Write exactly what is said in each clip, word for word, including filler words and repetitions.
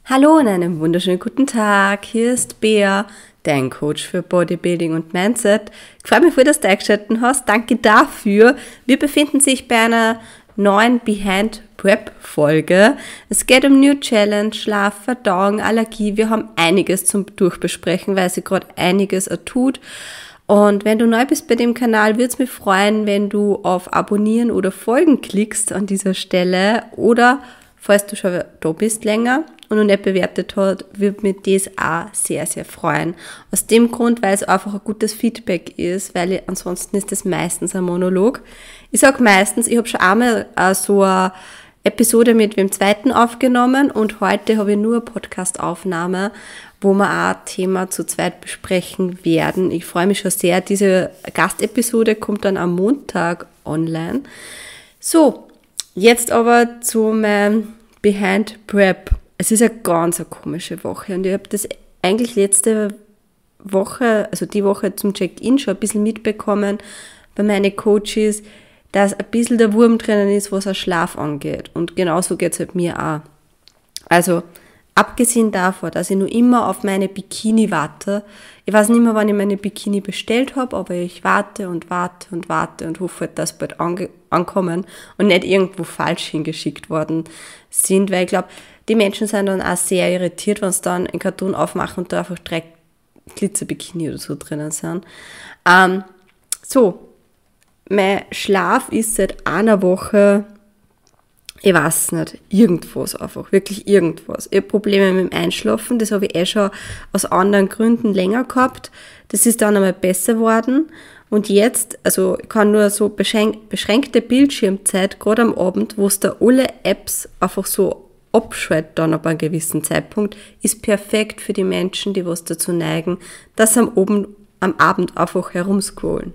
Hallo und einen wunderschönen guten Tag. Hier ist Bea, dein Coach für Bodybuilding und Mindset. Ich freue mich, dass du eingeschaltet hast. Danke dafür. Wir befinden sich bei einer neuen Behind Prep Folge. Es geht um New Challenge, Schlaf, Verdauung, Allergie. Wir haben einiges zum Durchbesprechen, weil sich gerade einiges tut. Und wenn du neu bist bei dem Kanal, würde es mich freuen, wenn du auf Abonnieren oder Folgen klickst an dieser Stelle. Oder falls du schon da bist länger und noch nicht bewertet hast, würde mich das auch sehr, sehr freuen. Aus dem Grund, weil es einfach ein gutes Feedback ist, weil ich, ansonsten ist das meistens ein Monolog. Ich sage meistens, ich habe schon einmal äh, so eine Episode mit dem zweiten aufgenommen und heute habe ich nur eine Podcast-Aufnahme, wo wir auch ein Thema zu zweit besprechen werden. Ich freue mich schon sehr. Diese Gastepisode kommt dann am Montag online. So, jetzt aber zu meinem Behind Prep. Es ist eine ganz eine komische Woche und ich habe das eigentlich letzte Woche, also die Woche zum Check-in schon ein bisschen mitbekommen bei meinen Coaches, dass ein bisschen der Wurm drinnen ist, was den Schlaf angeht. Und genauso geht es halt mir auch. Also, abgesehen davon, dass ich nur immer auf meine Bikini warte. Ich weiß nicht mehr, wann ich meine Bikini bestellt habe, aber ich warte und warte und warte und hoffe, dass sie bald ange- ankommen und nicht irgendwo falsch hingeschickt worden sind, weil ich glaube, die Menschen sind dann auch sehr irritiert, wenn sie dann einen Karton aufmachen und da einfach drei Glitzer-Bikini oder so drinnen sind. Ähm, so, mein Schlaf ist seit einer Woche, ich weiß nicht, irgendwas einfach, wirklich irgendwas. Ich habe Probleme mit dem Einschlafen, das habe ich eh schon aus anderen Gründen länger gehabt. Das ist dann einmal besser geworden. Und jetzt, also ich kann nur so beschränk- beschränkte Bildschirmzeit, gerade am Abend, wo es da alle Apps einfach so abschaltet dann ab einem gewissen Zeitpunkt, ist perfekt für die Menschen, die was dazu neigen, dass sie am, Abend, am Abend einfach herumscrollen.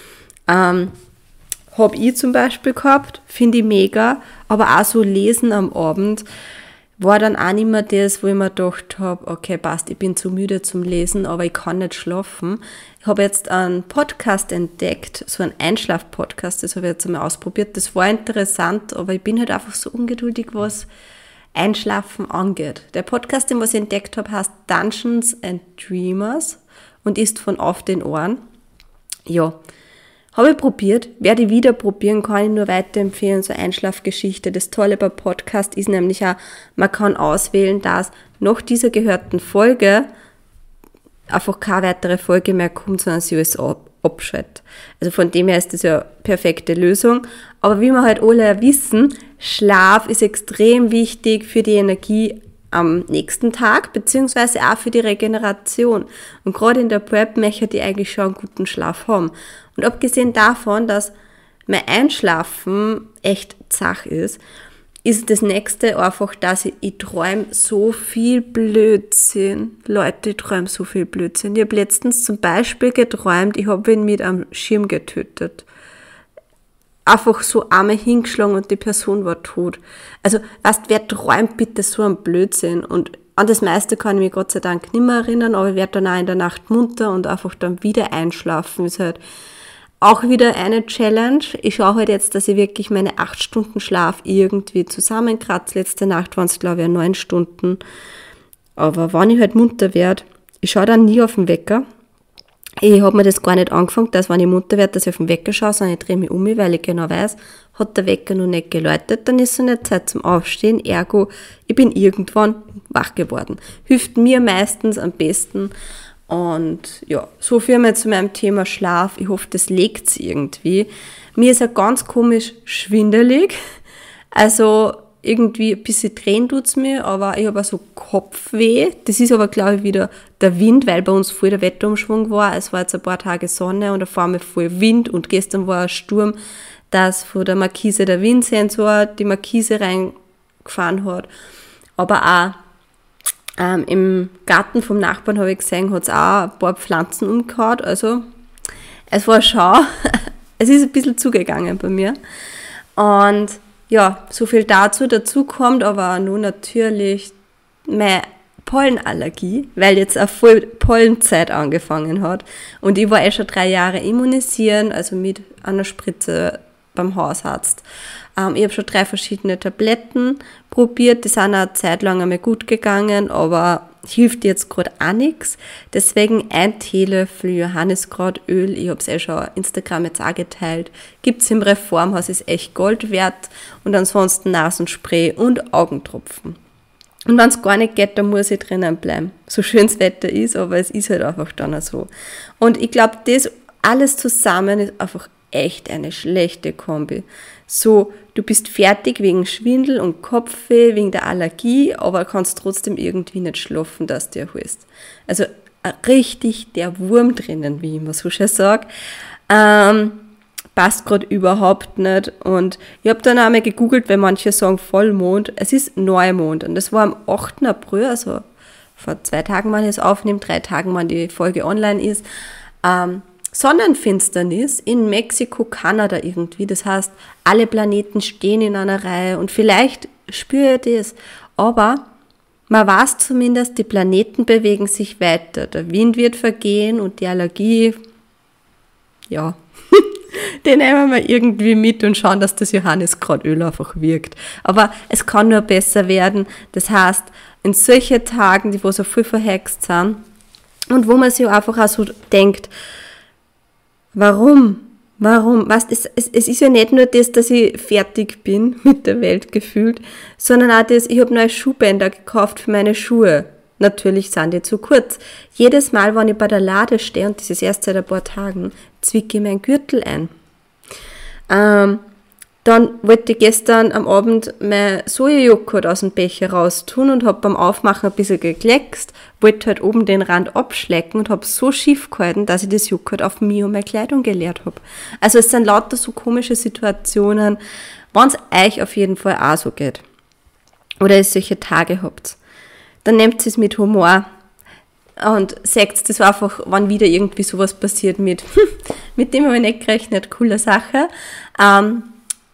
Ähm, Habe ich zum Beispiel gehabt, finde ich mega, aber auch so lesen am Abend war dann auch nicht mehr das, wo ich mir gedacht habe, okay, passt, ich bin zu müde zum Lesen, aber ich kann nicht schlafen. Ich habe jetzt einen Podcast entdeckt, so einen Einschlaf-Podcast, das habe ich jetzt einmal ausprobiert. Das war interessant, aber ich bin halt einfach so ungeduldig, was Einschlafen angeht. Der Podcast, den was ich entdeckt habe, heißt Dungeons and Dreamers und ist von Auf den Ohren. Ja, habe ich probiert, werde ich wieder probieren, kann ich nur weiterempfehlen, so Einschlafgeschichte. Das Tolle bei Podcast ist nämlich auch, man kann auswählen, dass nach dieser gehörten Folge einfach keine weitere Folge mehr kommt, sondern sie alles abschaltet. Also von dem her ist das ja eine perfekte Lösung. Aber wie wir halt alle wissen, Schlaf ist extrem wichtig für die Energie am nächsten Tag, beziehungsweise auch für die Regeneration. Und gerade in der Prep möchte ich eigentlich schon einen guten Schlaf haben. Und abgesehen davon, dass mein Einschlafen echt zach ist, ist das nächste einfach, dass ich, ich träume so viel Blödsinn. Leute, ich träume so viel Blödsinn. Ich habe letztens zum Beispiel geträumt, ich habe ihn mit einem Schirm getötet. Einfach so einmal hingeschlagen und die Person war tot. Also, weißt, wer träumt bitte so einen Blödsinn? Und an das meiste kann ich mich Gott sei Dank nicht mehr erinnern, aber ich werde dann auch in der Nacht munter und einfach dann wieder einschlafen. Ist halt auch wieder eine Challenge. Ich schaue halt jetzt, dass ich wirklich meine acht Stunden Schlaf irgendwie zusammenkratze. Letzte Nacht waren es, glaube ich, neun Stunden. Aber wenn ich halt munter werde, ich schaue dann nie auf den Wecker. Ich habe mir das gar nicht angefangen, dass wenn ich munter werde, dass ich auf den Wecker schaue, sondern ich drehe mich um, weil ich genau weiß, hat der Wecker noch nicht geläutet, dann ist es nicht Zeit zum Aufstehen, ergo, ich bin irgendwann wach geworden. Hilft mir meistens am besten. Und ja, so viel mal zu meinem Thema Schlaf. Ich hoffe, das legt's irgendwie. Mir ist ja ganz komisch schwindelig. Also irgendwie ein bisschen drehen tut's mir, aber ich habe auch so Kopfweh. Das ist aber, glaube ich, wieder der Wind, weil bei uns voll der Wetterumschwung war. Es war jetzt ein paar Tage Sonne und auf einmal voll Wind und gestern war ein Sturm, dass von der Markise der Windsensor die Markise reingefahren hat. Aber auch ähm, im Garten vom Nachbarn habe ich gesehen, hat es auch ein paar Pflanzen umgehauen. Also es war schon, es ist ein bisschen zugegangen bei mir. Und ja, so viel dazu. Dazu kommt aber nur natürlich meine Pollenallergie, weil jetzt eine voll Pollenzeit angefangen hat. Und ich war eh schon drei Jahre immunisieren, also mit einer Spritze beim Hausarzt. Ähm, ich habe schon drei verschiedene Tabletten probiert, die sind eine Zeit lang einmal gut gegangen, aber hilft jetzt gerade auch nichts. Deswegen ein Teelöffel Johanniskrautöl, ich habe es eh schon auf Instagram jetzt auch geteilt, gibt es im Reformhaus, ist echt Gold wert, und ansonsten Nasenspray und Augentropfen. Und wenn es gar nicht geht, dann muss ich drinnen bleiben. So schön das Wetter ist, aber es ist halt einfach dann auch so. Und ich glaube, das alles zusammen ist einfach echt eine schlechte Kombi. So, du bist fertig wegen Schwindel und Kopfweh, wegen der Allergie, aber kannst trotzdem irgendwie nicht schlafen, dass du dir erholst. Also richtig der Wurm drinnen, wie ich immer so schön sage. Ähm, passt gerade überhaupt nicht. Und ich habe dann einmal gegoogelt, weil manche sagen Vollmond. Es ist Neumond und das war am achten April, also vor zwei Tagen, wann ich es aufnehme, drei Tagen, wann die Folge online ist. Ähm, Sonnenfinsternis in Mexiko, Kanada irgendwie. Das heißt, alle Planeten stehen in einer Reihe und vielleicht spüre ich das. Aber man weiß zumindest, die Planeten bewegen sich weiter. Der Wind wird vergehen und die Allergie, ja, den nehmen wir irgendwie mit und schauen, dass das Johanniskrautöl einfach wirkt. Aber es kann nur besser werden. Das heißt, in solchen Tagen, die wo so viel verhext sind und wo man sich einfach auch so denkt, warum? Warum? Weißt, es, es, es ist ja nicht nur das, dass ich fertig bin mit der Welt gefühlt, sondern auch das, ich habe neue Schuhbänder gekauft für meine Schuhe. Natürlich sind die zu kurz. Jedes Mal, wenn ich bei der Lade stehe, und das ist erst seit ein paar Tagen, zwicke ich meinen Gürtel ein. Ähm, dann wollte ich gestern am Abend mein Sojajoghurt aus dem Becher raus tun und habe beim Aufmachen ein bisschen gekleckst, wollte halt oben den Rand abschlecken und habe so schief gehalten, dass ich das Joghurt auf mich und meine Kleidung geleert habe. Also es sind lauter so komische Situationen, wenn es euch auf jeden Fall auch so geht. Oder ihr solche Tage habt. Dann nehmt es mit Humor und sagt, das war einfach, wann wieder irgendwie sowas passiert mit, mit dem habe ich nicht gerechnet, coole Sache. Ähm,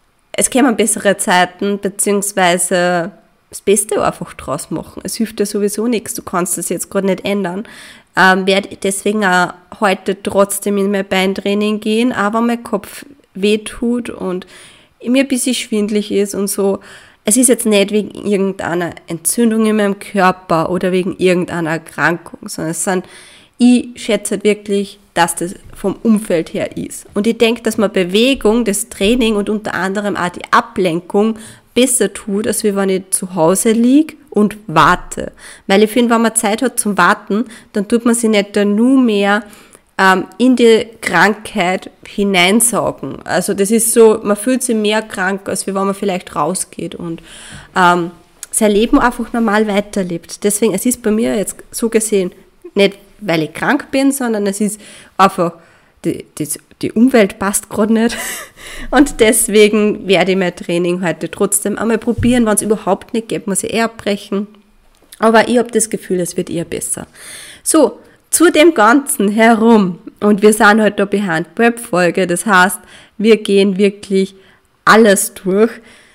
es kämen bessere Zeiten, beziehungsweise das Beste einfach draus machen. Es hilft dir sowieso nichts, du kannst das jetzt gerade nicht ändern. Ähm, werde deswegen auch heute trotzdem in mein Beintraining gehen, aber mein Kopf wehtut und mir ein bisschen schwindelig ist und so. Es ist jetzt nicht wegen irgendeiner Entzündung in meinem Körper oder wegen irgendeiner Erkrankung, sondern es sind, ich schätze wirklich, dass das vom Umfeld her ist. Und ich denke, dass man Bewegung, das Training und unter anderem auch die Ablenkung besser tut, als wenn ich zu Hause liege und warte. Weil ich finde, wenn man Zeit hat zum Warten, dann tut man sich nicht nur mehr ähm, in die Krankheit hineinsaugen. Also das ist so, man fühlt sich mehr krank, als wenn man vielleicht rausgeht und ähm, sein Leben einfach normal weiterlebt. Deswegen, es ist bei mir jetzt so gesehen nicht, weil ich krank bin, sondern es ist einfach, die, die, die Umwelt passt gerade nicht. Und deswegen werde ich mein Training heute trotzdem einmal probieren. Wenn es überhaupt nicht geht, muss ich eher abbrechen. Aber ich habe das Gefühl, es wird eher besser. So, zu dem Ganzen herum. Und wir sind heute da behind Prep-Folge. Das heißt, wir gehen wirklich alles durch.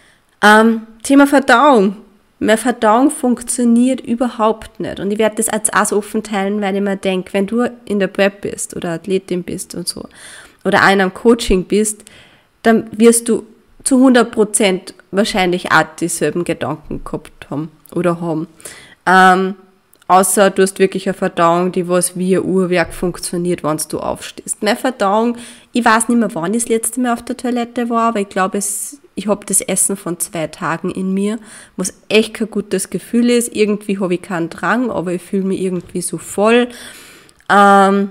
Ähm, Thema Verdauung. Meine Verdauung funktioniert überhaupt nicht. Und ich werde das als auch so offen teilen, weil ich mir denke, wenn du in der Prep bist oder Athletin bist und so, oder in einem Coaching bist, dann wirst du zu hundert Prozent wahrscheinlich auch dieselben Gedanken gehabt haben oder haben. Ähm, außer du hast wirklich eine Verdauung, die was wie ein Uhrwerk funktioniert, wenn du aufstehst. Meine Verdauung, ich weiß nicht mehr, wann ich das letzte Mal auf der Toilette war, aber ich glaube, es ich habe das Essen von zwei Tagen in mir, was echt kein gutes Gefühl ist. Irgendwie habe ich keinen Drang, aber ich fühle mich irgendwie so voll. Ähm,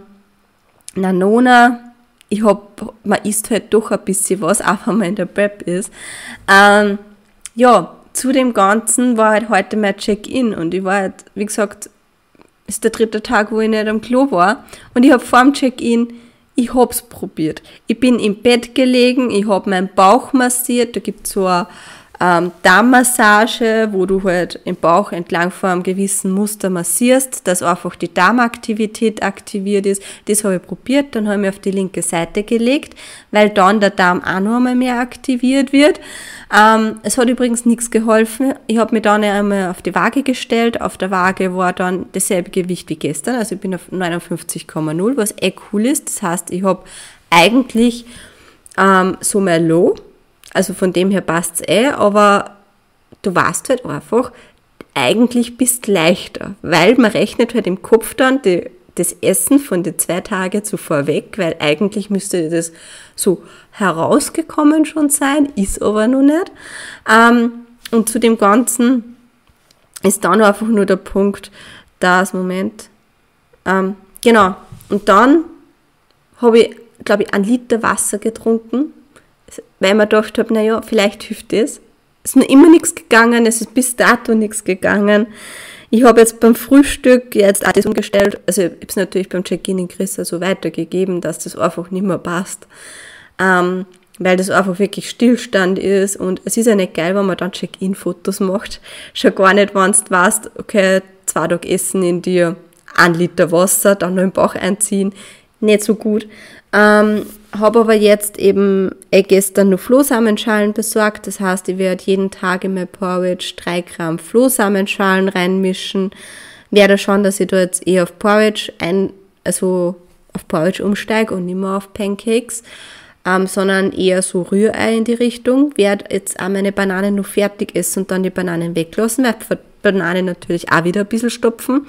Nanona, ich hab, man isst halt doch ein bisschen was, auch wenn man in der Prep ist. Ähm, ja, zu dem Ganzen war halt heute mein Check-in und ich war halt, wie gesagt, ist der dritte Tag, wo ich nicht am Klo war und ich habe vor dem Check-in Ich hab's probiert. Ich bin im Bett gelegen, ich hab meinen Bauch massiert, da gibt's so eine ähm, Darmmassage, wo du halt im Bauch entlang von einem gewissen Muster massierst, dass einfach die Darmaktivität aktiviert ist. Das habe ich probiert, dann habe ich mich auf die linke Seite gelegt, weil dann der Darm auch noch einmal mehr aktiviert wird. Ähm, es hat übrigens nichts geholfen. Ich habe mich dann einmal auf die Waage gestellt. Auf der Waage war dann dasselbe Gewicht wie gestern, also ich bin auf neunundfünfzig Komma null, was eh cool ist. Das heißt, ich habe eigentlich ähm, so mein Low. Also von dem her passt es eh, aber du weißt halt einfach, eigentlich bist du leichter, weil man rechnet halt im Kopf dann die, das Essen von den zwei Tagen zuvor weg, weil eigentlich müsste das so herausgekommen schon sein, ist aber noch nicht. Ähm, und zu dem Ganzen ist dann einfach nur der Punkt, dass, Moment, ähm, genau, und dann habe ich, glaube ich, einen Liter Wasser getrunken, weil ich mir gedacht habe, naja, vielleicht hilft das. Es ist noch immer nichts gegangen, es ist bis dato nichts gegangen. Ich habe jetzt beim Frühstück jetzt alles umgestellt, also ich habe es natürlich beim Check-in in Chrissa so weitergegeben, dass das einfach nicht mehr passt, ähm, weil das einfach wirklich Stillstand ist und es ist ja nicht geil, wenn man dann Check-in-Fotos macht, schon gar nicht, wenn du weißt, okay, zwei Tage Essen in dir, ein Liter Wasser, dann noch im Bauch einziehen, nicht so gut. Ähm, habe aber jetzt eben eh gestern noch Flohsamenschalen besorgt. Das heißt, ich werde jeden Tag in mein Porridge drei Gramm Flohsamenschalen reinmischen. Werde schauen, dass ich da jetzt eher auf Porridge ein, also auf Porridge umsteige und nicht mehr auf Pancakes, ähm, sondern eher so Rührei in die Richtung. Werde jetzt auch meine Bananen noch fertig essen und dann die Bananen weglassen. Werde die Bananen natürlich auch wieder ein bisschen stopfen.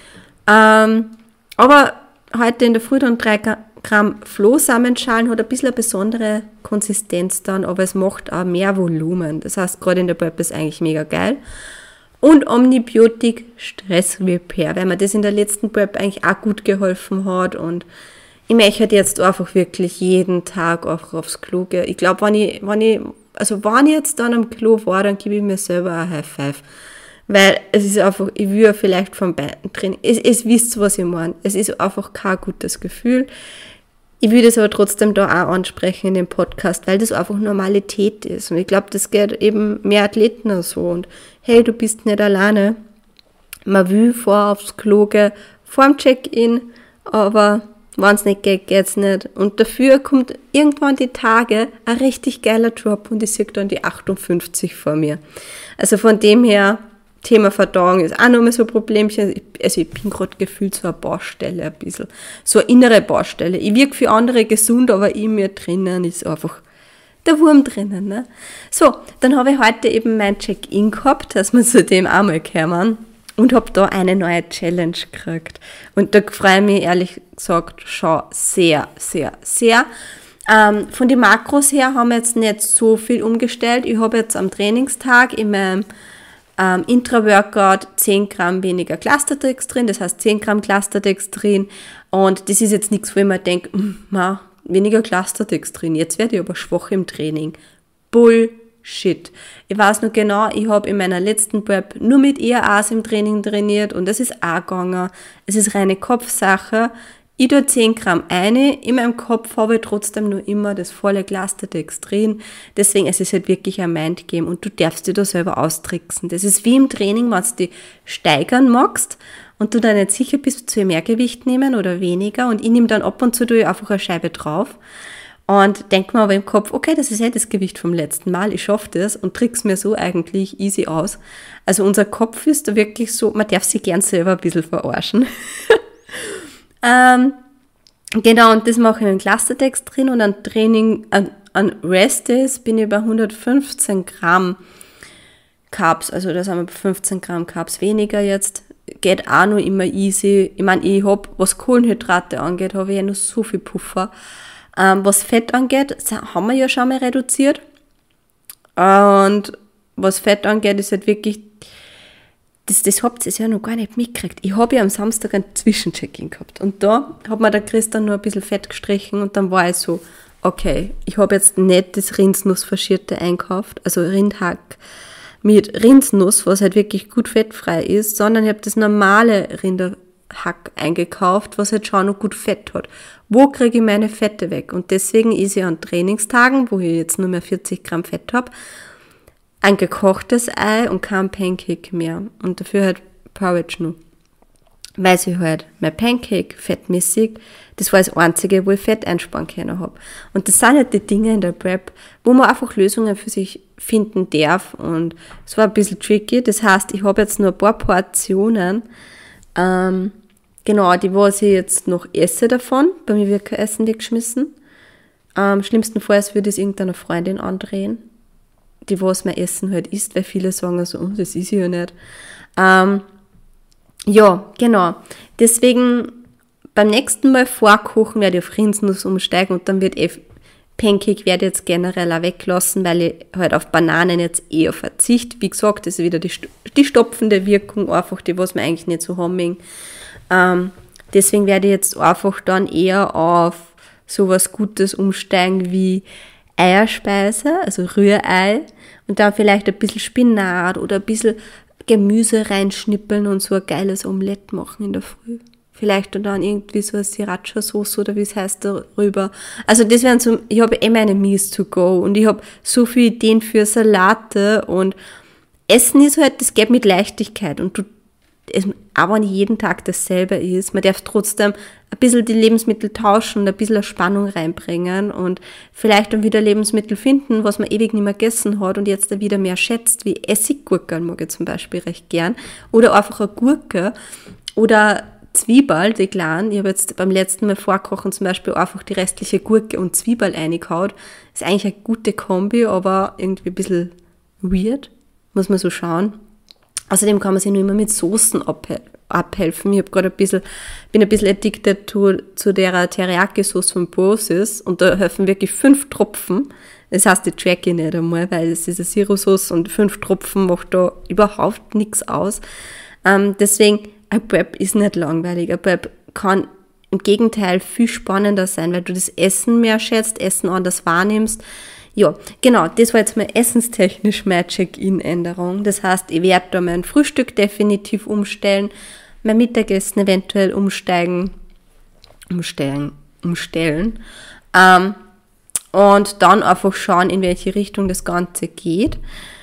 Ähm, aber heute in der Früh dann drei Gramm Flohsamenschalen, hat ein bisschen eine besondere Konsistenz dann, aber es macht auch mehr Volumen. Das heißt, gerade in der Prep ist eigentlich mega geil. Und Omnibiotik Stress Repair, weil mir das in der letzten Prep eigentlich auch gut geholfen hat und ich möchte jetzt einfach wirklich jeden Tag auch aufs Klo gehen. Ich glaube, wenn ich, wenn ich, also wenn ich jetzt dann am Klo war, dann gebe ich mir selber ein High Five. Weil es ist einfach, ich will vielleicht vom Beinen drin, es, es wisst, was ich meine. Es ist einfach kein gutes Gefühl. Ich will das aber trotzdem da auch ansprechen in dem Podcast, weil das einfach Normalität ist. Und ich glaube, das geht eben mehr Athleten auch so. Und hey, du bist nicht alleine. Man will vor aufs Klo gehen, vor dem Check-in, aber wenn es nicht geht, geht's nicht. Und dafür kommt irgendwann die Tage ein richtig geiler Drop und ich sehe dann die achtundfünfzig vor mir. Also von dem her, Thema Verdauung ist auch nochmal so ein Problemchen. Also ich bin gerade gefühlt so eine Baustelle ein bisschen. So eine innere Baustelle. Ich wirke für andere gesund, aber in mir drinnen ist einfach der Wurm drinnen. Ne? So, dann habe ich heute eben mein Check-in gehabt, dass wir zu dem auch mal kommen und habe da eine neue Challenge gekriegt. Und da freue ich mich ehrlich gesagt schon sehr, sehr, sehr. Ähm, von den Makros her haben wir jetzt nicht so viel umgestellt. Ich habe jetzt am Trainingstag in meinem Ähm, Intra-Workout zehn Gramm weniger Clusterdextrin, das heißt zehn Gramm Clusterdextrin und das ist jetzt nichts, wo ich mir denke, ma, weniger Clusterdextrin, jetzt werde ich aber schwach im Training. Bullshit. Ich weiß noch genau, ich habe in meiner letzten Prep nur mit E R As im Training trainiert und das ist auch gegangen. Es ist reine Kopfsache. Ich tue zehn Gramm eine, in meinem Kopf habe ich trotzdem nur immer das volle Clusterdextrin. Deswegen es ist es halt wirklich ein Mindgame und du darfst dich da selber austricksen. Das ist wie im Training, wenn du dich steigern magst und du dann nicht sicher bist, zu mehr Gewicht nehmen oder weniger und ich nehme dann ab und zu einfach eine Scheibe drauf und denke mir aber im Kopf, okay, das ist ja das Gewicht vom letzten Mal, ich schaffe das und trick's mir so eigentlich easy aus. Also unser Kopf ist da wirklich so, man darf sich gern selber ein bisschen verarschen. Ähm, genau, und das mache ich in Clusterdextrin und an Training, an, an Rest Days bin ich bei hundertfünfzehn Gramm Carbs, also da sind wir bei fünfzehn Gramm Carbs weniger jetzt, geht auch noch immer easy. Ich meine, ich habe, was Kohlenhydrate angeht, habe ich ja noch so viel Puffer. Ähm, was Fett angeht, haben wir ja schon mal reduziert und was Fett angeht, ist halt wirklich Das, das habt ihr ja noch gar nicht mitgekriegt. Ich habe ja am Samstag ein Zwischencheck-in gehabt. Und da hat mir der Christian nur ein bisschen Fett gestrichen und dann war ich so, okay, ich habe jetzt nicht das Rindsnuss-Faschierte einkauft, also Rindhack mit Rindsnuss, was halt wirklich gut fettfrei ist, sondern ich habe das normale Rinderhack eingekauft, was halt schon noch gut Fett hat. Wo kriege ich meine Fette weg? Und deswegen ist ja an Trainingstagen, wo ich jetzt nur mehr vierzig Gramm Fett habe, ein gekochtes Ei und kein Pancake mehr. Und dafür halt Porridge noch. Weil ich halt mein Pancake fettmäßig, das war das Einzige, wo ich Fett einsparen können habe. Und das sind halt die Dinge in der Prep, wo man einfach Lösungen für sich finden darf. Und es war ein bisschen tricky. Das heißt, ich habe jetzt nur ein paar Portionen, ähm, genau, die, was ich jetzt noch esse davon, bei mir wird kein Essen weggeschmissen. Ähm, schlimmstenfalls würde es irgendeiner Freundin andrehen, die was mein Essen halt isst, weil viele sagen so, oh, das ist ja nicht. Ähm, ja, genau. Deswegen beim nächsten Mal vorkochen werde ich auf Rindsnuss umsteigen und dann wird eh Pancake werde ich jetzt generell auch weglassen, weil ich halt auf Bananen jetzt eher verzichte. Wie gesagt, das ist wieder die, die stopfende Wirkung, einfach die, was wir eigentlich nicht so haben. Ähm, deswegen werde ich jetzt einfach dann eher auf sowas Gutes umsteigen wie Eierspeise, also Rührei und dann vielleicht ein bisschen Spinat oder ein bisschen Gemüse reinschnippeln und so ein geiles Omelett machen in der Früh. Vielleicht dann irgendwie so eine Sriracha-Sauce oder wie es heißt darüber. Also das wären so, ich habe eh meine Meals to go und ich habe so viele Ideen für Salate und Essen ist halt, das geht mit Leichtigkeit und du, es, aber wenn jeden Tag dasselbe ist, man darf trotzdem ein bisschen die Lebensmittel tauschen und ein bisschen eine Spannung reinbringen und vielleicht dann wieder Lebensmittel finden, was man ewig nicht mehr gegessen hat und jetzt da wieder mehr schätzt, wie Essiggurken mag ich zum Beispiel recht gern oder einfach eine Gurke oder Zwiebel, die kleinen. Ich habe jetzt beim letzten Mal vorkochen zum Beispiel einfach die restliche Gurke und Zwiebel reingehauen. Ist eigentlich eine gute Kombi, aber irgendwie ein bisschen weird. Muss man so schauen. Außerdem kann man sich nur immer mit Soßen abhe- abhelfen. Ich habe gerade ein bisschen, bin ein bisschen addicted to, zu der Teriyaki-Sauce von Boses und da helfen wirklich fünf Tropfen. Das heißt, ich tracke nicht einmal, weil es ist eine Zero-Sauce und fünf Tropfen macht da überhaupt nichts aus. Ähm, deswegen ein Prep ist nicht langweilig. Ein Prep kann im Gegenteil viel spannender sein, weil du das Essen mehr schätzt, Essen anders wahrnimmst. Ja, genau, das war jetzt mal essenstechnisch meine Check-in-Änderung. Das heißt, ich werde da mein Frühstück definitiv umstellen, mein Mittagessen eventuell umsteigen, umstellen, umstellen. Ähm, und dann einfach schauen, in welche Richtung das Ganze geht.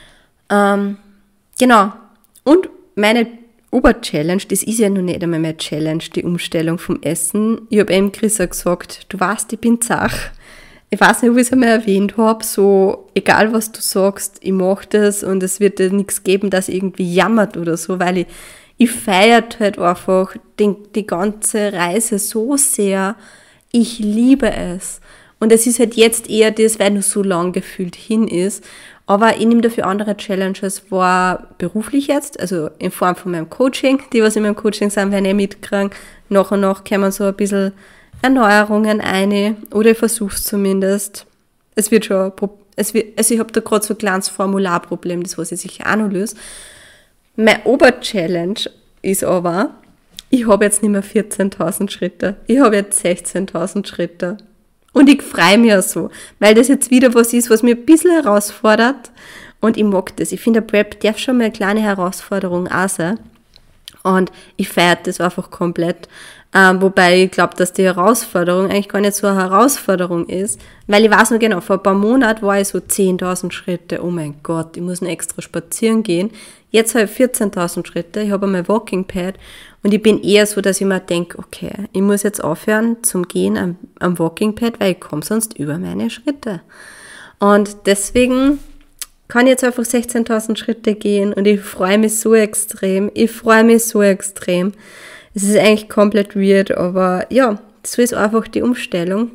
Ähm, genau. Und meine Oberchallenge, das ist ja noch nicht einmal meine Challenge, die Umstellung vom Essen. Ich habe eben Chris auch gesagt, du weißt, ich bin zach. Ich weiß nicht, ob ich es einmal erwähnt habe, so egal was du sagst, ich mache das und es wird dir nichts geben, das irgendwie jammert oder so, weil ich, ich feiert halt einfach den, die ganze Reise so sehr. Ich liebe es. Und es ist halt jetzt eher das, weil nur so lang gefühlt hin ist. Aber ich nehme dafür andere Challenges vor, beruflich jetzt, also in Form von meinem Coaching. Die, was in meinem Coaching sind, werden eh mitkriegen. Nach und nach kommen so ein bisschen Erneuerungen ein. Oder ich versuche es zumindest. Es wird schon, es wird, also ich habe da gerade so ein kleines Formularproblem, das was ich sicher auch noch löse. Mein Oberchallenge ist aber, ich habe jetzt nicht mehr vierzehntausend Schritte. Ich habe jetzt sechzehntausend Schritte. Und ich freue mich auch so, weil das jetzt wieder was ist, was mir ein bisschen herausfordert und ich mag das. Ich finde, der Prep darf schon mal eine kleine Herausforderung auch sein und ich feiere das einfach komplett. Ähm, wobei ich glaube, dass die Herausforderung eigentlich gar nicht so eine Herausforderung ist, weil ich weiß noch genau, vor ein paar Monaten war ich so zehntausend Schritte, oh mein Gott, ich muss noch extra spazieren gehen. Jetzt habe ich vierzehntausend Schritte, ich habe mein Walking Pad und ich bin eher so, dass ich mir denke, okay, ich muss jetzt aufhören zum Gehen am, am Walking Pad, weil ich komme sonst über meine Schritte. Und deswegen kann ich jetzt einfach sechzehntausend Schritte gehen und ich freue mich so extrem, ich freue mich so extrem. Es ist eigentlich komplett weird, aber ja, so ist einfach die Umstellung.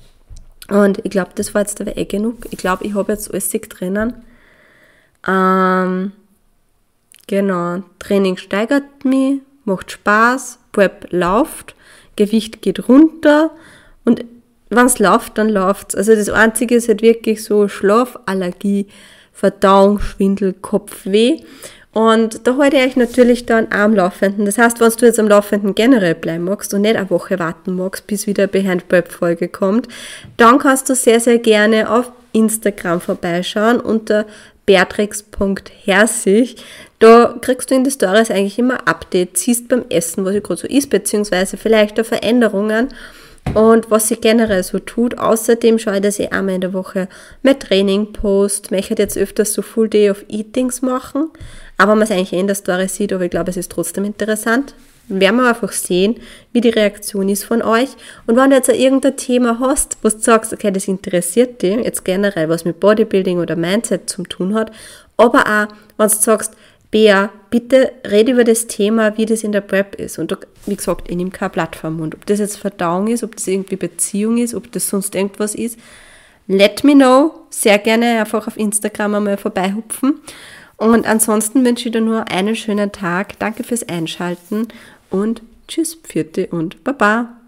Und ich glaube, das war jetzt aber eh genug. Ich glaube, ich habe jetzt alles drinnen. Ähm, genau, Training steigert mich, macht Spaß, Prep läuft, Gewicht geht runter und wenn es läuft, dann läuft's. Also das Einzige ist halt wirklich so Schlafallergie, Verdauung, Schwindel, Kopfweh. Und da halte ich euch natürlich dann auch am Laufenden. Das heißt, wenn du jetzt am Laufenden generell bleiben magst und nicht eine Woche warten magst, bis wieder eine Behind-Prep-Folge kommt, dann kannst du sehr, sehr gerne auf Instagram vorbeischauen unter beatrix punkt herzig. Da kriegst du in den Stories eigentlich immer Updates, siehst beim Essen, was ich gerade so isst, beziehungsweise vielleicht auch Veränderungen und was sie generell so tut. Außerdem schaue ich, dass ich einmal in der Woche mein Training post. Ich möchte jetzt öfters so Full Day of Eatings machen, aber man es eigentlich eh in der Story sieht, aber ich glaube, es ist trotzdem interessant. Werden wir einfach sehen, wie die Reaktion ist von euch. Und wenn du jetzt irgendein Thema hast, wo du sagst, okay, das interessiert dich, jetzt generell, was mit Bodybuilding oder Mindset zu tun hat, aber auch, wenn du sagst, Bea, bitte rede über das Thema, wie das in der Prep ist. Und da, wie gesagt, ich nehme keine Plattform. Und ob das jetzt Verdauung ist, ob das irgendwie Beziehung ist, ob das sonst irgendwas ist, let me know. Sehr gerne einfach auf Instagram einmal vorbeihupfen. Und ansonsten wünsche ich dir nur einen schönen Tag. Danke fürs Einschalten und tschüss, Pfiat und Baba.